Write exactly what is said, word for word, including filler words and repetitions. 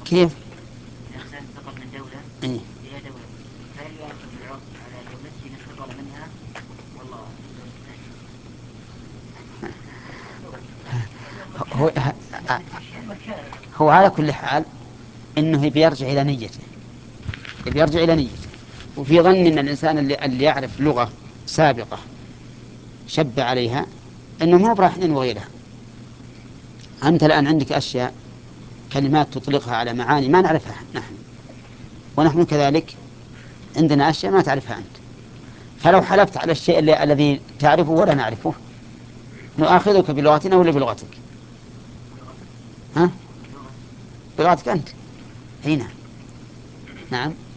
كيف؟ الإنسان انتقل من دولة إيه؟ إلى دولة، هل يأخذ العرف على دولته إذا انتقل منها والله هو, هو على كل حال إنه بيرجع إلى نيته، بيرجع إلى نيته. وفي ظن أن الإنسان اللي, اللي يعرف لغة سابقة شب عليها إنه ما براح ينوي لها. أنت الآن عندك أشياء كلمات تطلقها على معاني ما نعرفها نحن، ونحن كذلك عندنا أشياء ما تعرفها أنت. فلو حلفت على الشيء اللي الذي تعرفه ولا نعرفه نؤاخذك بلغتنا ولا بلغتك؟ ها؟ بلغتك أنت هنا. نعم.